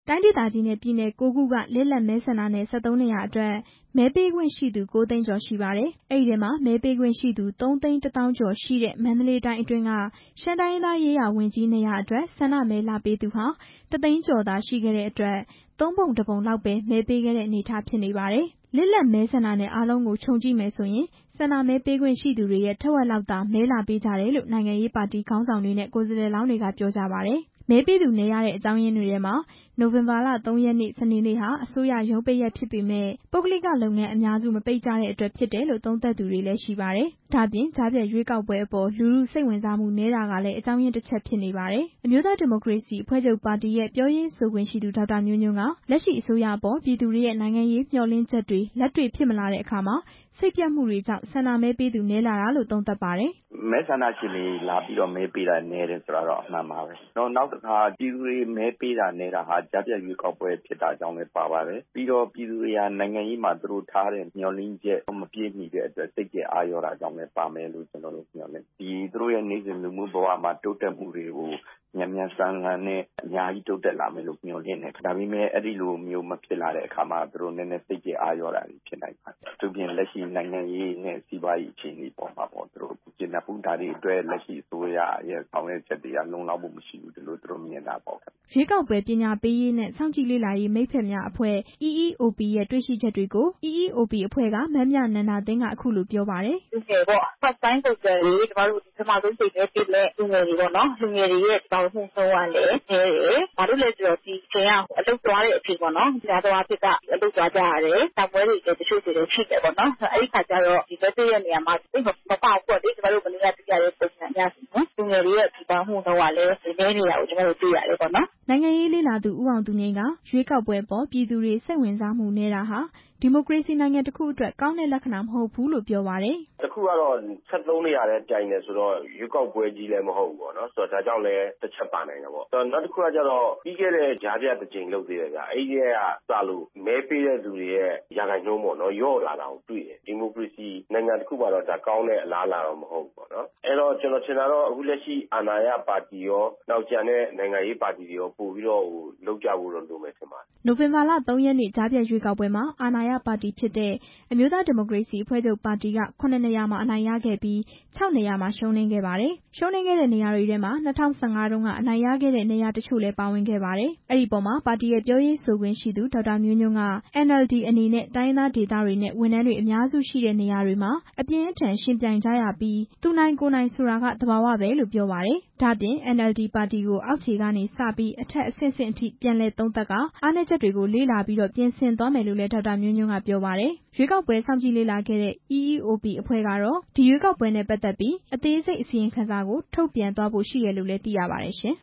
တိုင်းဒေသကြီးနဲ့ပြည်နယ် 9 ခုက လစ်လပ်မဲဆန္ဒနယ် 13 နေရာအတွက် မဲပေးခွင့်ရှိသူ 9 သိန်းကျော်ရှိပါတယ်။ အဲဒီထဲမှာ မဲပေးခွင့်ရှိသူ 3 သိန်း 1 သောင်းကျော်ရှိတဲ့ မန္တလေးတိုင်းအတွင်းက ရှမ်းတိုင်းရင်းသားရေးရာဝန်ကြီးနေရာအတွက် ဆန္ဒမဲလာပေးသူဟာ 1 သိန်းကျော်သာရှိခဲ့တဲ့အတွက် ၃ ပုံ 1 ပုံလောက်ပဲ မဲပေးခဲ့တဲ့အနေအထားဖြစ်နေပါတယ်။ လစ်လပ်မဲဆန္ဒနယ်အားလုံးကိုခြုံကြည့်မယ်ဆိုရင် ဆန္ဒမဲပေးခွင့်ရှိသူတွေရဲ့ ထက်ဝက်လောက်သာ မဲလာပေးကြတယ်လို့ နိုင်ငံရေးပါတီခေါင်းဆောင်တွေနဲ့ ကိုယ်စားလှယ်လောင်းတွေက ပြောကြပါတယ်။ မဲပေးသူနည်းရတဲ့အကြောင်းရင်းတွေထဲမှာ နိုဝင်ဘာ 3 ရက်နေ့ စနေနေ့ဟာ အစိုးရရုံးပိတ်ရက်ဖြစ်ပေမယ့် ပုဂ္ဂလိကလုပ်ငန်းအများစု မပိတ်ကြတဲ့အတွက်ဖြစ်တယ်လို့ သုံးသပ်သူတွေလည်းရှိပါတယ်။ ဒါ့အပြင် ကြားဖြတ်ရွေးကောက်ပွဲအပေါ် လူထုစိတ်ဝင်စားမှုနည်းတာကလည်း အကြောင်းရင်းတစ်ချက်ဖြစ်နေပါတယ်။ အမျိုးသားဒီမိုကရေစီအဖွဲ့ချုပ်ပါတီရဲ့ ပြောရေးဆိုခွင့်ရှိသူ ဒေါက်တာမျိုးညွန့်က လက်ရှိအစိုးရအပေါ် ပြည်သူတွေရဲ့ နိုင်ငံရေးမျှော်လင့်ချက်တွေ လက်တွေ့ဖြစ်မလာတဲ့အခါ စိတ်ပျက်မှုတွေကြောင့် ဆန္ဒမဲပေးသူနည်းလာတာလို့ သုံးသပ်ပါတယ်။ မဲဆန္ဒရှင်တွေလာပြီးတော့မဲပေးတာနည်းတယ်ဆိုတာတော့အမှန်ပါပဲ။ နောက်တစ်ခါပြည်သူတွေမဲပေးတာနည်းတာဟာ ကြားဖြတ်ရွေးကောက်ပွဲဖြစ်တာကြောင့်လည်းပါပါတယ်။ ပြီးတော့ပြည်သူတွေဟာနိုင်ငံရေးမှာသူတို့ထားတဲ့မျှော်လင့်ချက်မပြည့်မီတဲ့အတွက် စိတ်ပျက်အားလျော့တာကြောင့်လည်းပါမယ်လို့ကျွန်တော်တို့မျှော်လင့်တယ်။ သူတို့ရဲ့နေ့စဉ်လူမှုဘဝမှာတိုးတက်မှုတွေကိုမြန်မြန်ဆန်ဆန်နဲ့အများကြီးတိုးတက်လာမယ်လို့မျှော်လင့်တယ်။ ဒါပေမဲ့အဲ့ဒီလိုမျိုးမဖြစ်လာတဲ့အခါမှာသူတို့နည်းနည်းစိတ်ပျက်အားလျော့တာတွေဖြစ်နိုင်ပါတယ်။ အထူးဖြင့်လက်ရှိနိုင်ငံရေးနဲ့စီးပွားရေးအခြေအနေပေါ်မှာပေါ့သူတို့ကျေနပ်မှုဒါတွေအတွက်လက်ရှိအစိုးရရဲ့ဆောင်ရွက်ချက်တွေကလုံလောက်မှုမရှိဘူးလို့သူတို့မြင်တာပေါ့။ ရွေးကောက်ပွဲပညာပေးရေးနဲ့ စောင့်ကြည့်လေ့လာရေးမိတ်ဖက်များအဖွဲ့ EEOP ရဲ့တွေ့ရှိချက်တွေကို EEOP အဖွဲ့က မမြနန္ဒာသင်းက အခုလိုပြောပါတယ်။ လူငယ်ပေါ့ First time voter တွေပထမဆုံးအကြိမ်မဲပေးမယ့်လူငယ်တွေပေါ့နော်။ လူငယ်တွေရဲ့ပါဝင်မှုနှုန်းကလည်းနည်းတယ်။ ဘာလို့လဲဆိုတော့ဒီအချိန်ကအလုပ်သွားတဲ့အချိန်ပေါ့နော်။ များသောအားဖြင့်ကအလုပ်သွားကြရတယ်။ စာပွဲတွေလည်းတချို့ဆိုရှိတယ်ပေါ့နော်။ အဲ့ဒီအခါကျတော့မဲပေးတဲ့နေရာမှာသိပ်မပါဘူးပေါ့လေ။ ကျွန်မတို့မနေ့ကသိရတဲ့ပုံစံအရဆိုရင်လူငယ်တွေရဲ့ပါဝင်မှုနှုန်းကလည်းနည်းနေတာကိုကျွန်တော်တို့တွေ့ရတယ်ပေါ့နော်။ နိုင်ငံရေးလေ့လာသူ ဦးအောင်သူငြိမ်းက ရွေးကောက်ပွဲအပေါ်ပြည်သူတွေစိတ်ဝင်စားမှုနည်းတာဟာ ဒီမိုကရေစီနိုင်ငံတစ်ခုအတွက်ကောင်းတဲ့လက္ခဏာမဟုတ်ဘူးလို့ပြောပါတယ်။ တစ်ခုကတော့ 13 နေရာထဲပြိုင်တယ်ဆိုတော့ရွေးကောက်ပွဲကြီးလည်းမဟုတ်ဘူးပေါ့နော်ဆိုတော့ဒါကြောင့်လည်းတစ်ချက်ပါနိုင်တယ်ပေါ့။နောက်တစ်ခုကကျတော့ပြီးခဲ့တဲ့ကြားဖြတ်တစ်ကြိမ်လုပ်သေးတယ်ဗျ။အဲ့ဒီကစလို့မဲပေးတဲ့သူတွေရဲ့ရာခိုင်နှုန်းပေါ့နော်လျော့လာတာကိုတွေ့တယ်။ဒီမိုကရေစီနိုင်ငံတစ်ခုမှာတော့ဒါကောင်းတဲ့အလားအလာတော့မဟုတ်ဘူးပေါ့နော်။အဲ့တော့ကျွန်တော်ထင်တာတော့အခုလက်ရှိအာဏာရပါတီရောနောက်ကျန်တဲ့နိုင်ငံရေးပါတီတွေရောပိုပြီးတော့လုပ်ကြဖို့တော့လိုမယ်ထင်ပါတယ်။ နိုဝင်ဘာ 3 ရက်နေ့ကြားဖြတ်ရွေးကောက်ပွဲမှာအာဏာရပါတီဖြစ်တဲ့ အမျိုးသားဒီမိုကရေစီအဖွဲ့ချုပ်ပါတီက 7 နေရာမှာအနိုင်ရခဲ့ပြီး 6 နေရာမှာရှုံးနိမ့်ခဲ့ပါတယ်။ ရှုံးနိမ့်ခဲ့တဲ့နေရာတွေထဲမှာ 2015 တုန်းကအနိုင်ရခဲ့တဲ့နေရာတချို့လည်းပါဝင်ခဲ့ပါတယ်။ အဲဒီအပေါ်မှာပါတီရဲ့ပြောရေးဆိုခွင့်ရှိသူ ဒေါက်တာမျိုးညွန့်က NLD အနေနဲ့ တိုင်းရင်းသားဒေသတွေနဲ့ ဝန်ထမ်းတွေအများစုရှိတဲ့နေရာတွေမှာ အပြင်းအထန်ယှဉ်ပြိုင်ကြရပြီး သူနိုင်ကိုယ်နိုင်ဆိုတာက သဘာဝပဲလို့ပြောပါတယ်။ ဒါ့အပြင် NLD ပါတီကို အောက်ခြေကနေစပြီး အထက်အဆင့်ဆင့်အထိ ပြန်လည်သုံးသပ်ကာ အားနည်းချက်တွေကိုလေ့လာပြီးပြင်ဆင်သွားမယ်လို့လည်း ဒေါက်တာမျိုးညွန့်ကပြောပါတယ်။ ရွေးကောက်ပွဲစောင့်ကြည့်လေ့လာခဲ့တဲ့ EEOP အဖွဲ့ကတော့ ဒီရွေးကောက်ပွဲနဲ့ပတ်သက်ပြီး အသေးစိတ်အစီရင်ခံစာကိုထုတ်ပြန်သွားဖို့ရှိတယ်လို့လည်းသိရပါတယ်ရှင်